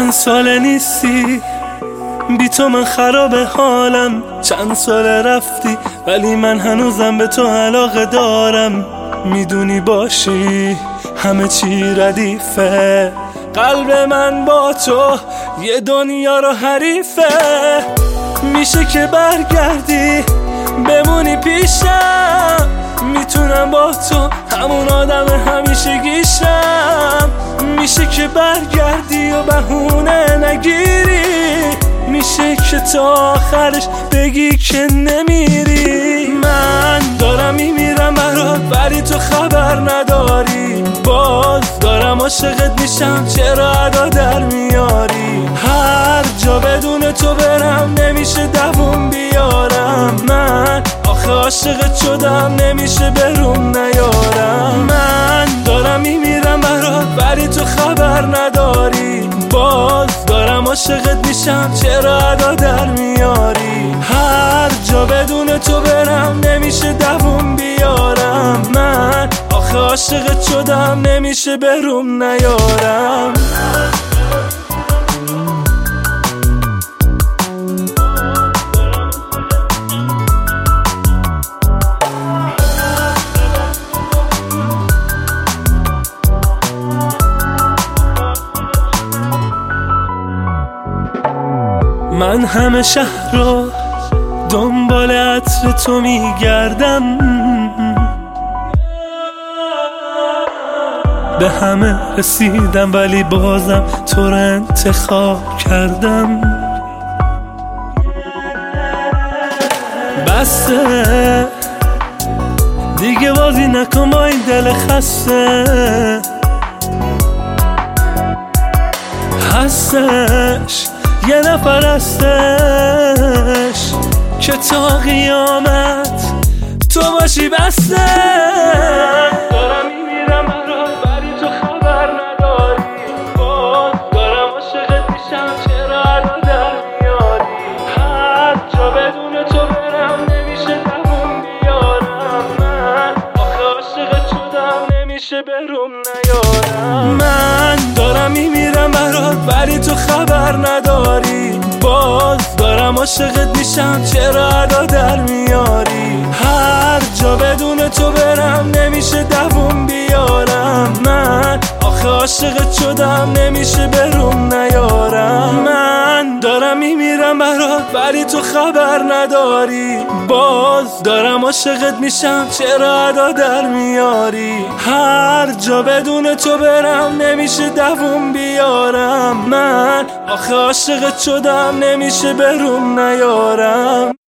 چند سال نیستی، بی تو من خراب حالم. چند سال رفتی ولی من هنوزم به تو علاقه دارم. میدونی باشی همه چی ردیفه، قلب من با تو یه دنیا رو حریفه. میشه که برگردی بمونی پیشم، میتونم با تو همون آدم همیشگیشم. میشه که برگردی و بهونه نگیری، میشه که تا آخرش بگی که نمیری. من دارم میمیرم برات ولی تو خبر نداری، باز دارم عاشقت میشم چرا ادا در میاری. هر جا بدون تو برم نمیشه دووم بیارم، من آخه عاشقت شدم نمیشه بروم نیارم. من دارم میمیرم برات ولی تو خبر نداری، باز دارم عاشقت میشم چرا ادا در میاری. هر جا بدون تو برم نمیشه دووم بیارم، من آخه عاشقت شدم نمیشه بروم نیارم. من همه شهر رو دنبال عطر تو میگردم، به همه رسیدم ولی بازم تو رو انتخاب کردم. بسته دیگه بازی نکن با این دل خسته، هستش یه نفر هستش که تا قیامت تو باشی بسته. دارم میمیرم برات ولی تو خبر نداری، باز دارم عاشقت میشم چرا ادا در میاری. هر جا بدون تو برم نمیشه دووم بیارم، من آخه عاشقت شدم نمیشه بروم نیارم. من دارم میمیرم برات ولی تو خبر نداری، باز دارم عاشقت میشم چرا ادا در میاری. هر جا بدون تو برم نمیشه دووم بیارم، من آخه عاشقت شدم نمیشه بروم نیارم. من دارم میمیرم برات ولی تو خبر نداری، باز دارم عاشقت میشم چرا ادا در میاری. هر جا بدون تو برم نمیشه دووم بیارم، من آخه عاشقت شدم نمیشه بروم نیارم.